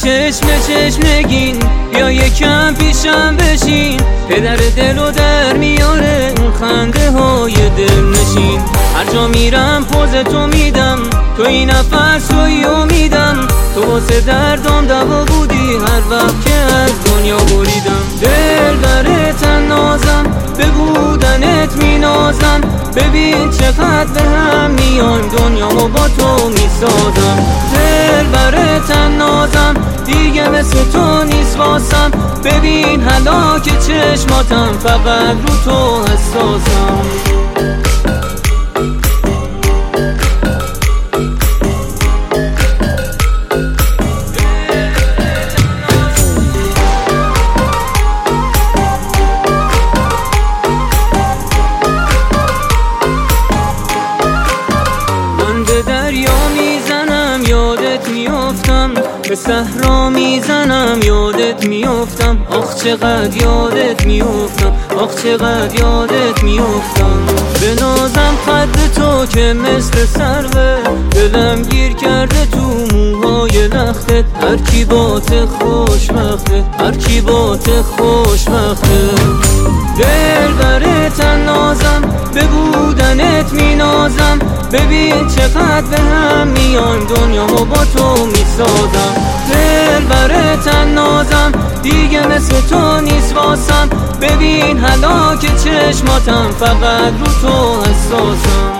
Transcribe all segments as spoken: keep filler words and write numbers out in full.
چشم چشم نگین، بیا یکم پیشم بشین. پدر دل و در میاره اون خنده های دل نشین. هر جا میرم پوز تو میدم، تو این نفس توی امیدم. تو واسه دردام دوا بودی هر وقت که از دنیا بریدم. دل بره تن نازم، به بودنت مینازم. ببین چقدر به هم میایم، دنیامو با تو میسازم. دل بره تن نازم، دیگه مثل تو نیست واسم. ببین هلاک چشماتم، فقط رو تو حساسم. به صحرا میزنم یادت میافتم. آخ چقدر یادت میافتم، آخ چقدر یادت میافتم. به نازم خد تو که مثل سروه، دلم گیر کرده تو موهای لختت. هر کی بات خوشبخته، هر کی بات خوشبخته. دل بره تن نازم، به بودنت مینازم. ببین چقدر به هم میایم، دنیامو با تو میسازم. دل بره تن نازم، دیگه مثل تو نیست واسم. ببین هلاک چشماتم، فقط رو تو حساسم.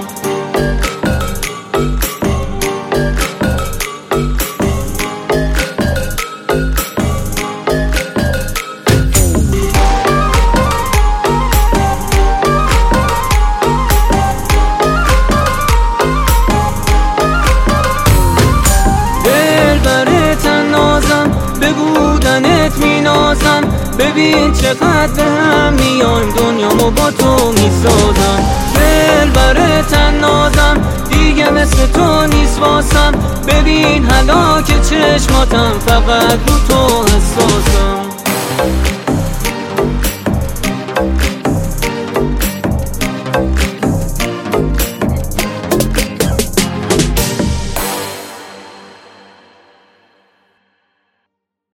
به بودنت مینازم. ببین چقدر به هم میایم، دنیامو با تو میسازم. دل بره تن نازم، دیگه مثل تو نیست واسم. ببین هلاک چشماتم، فقط رو تو حساسم.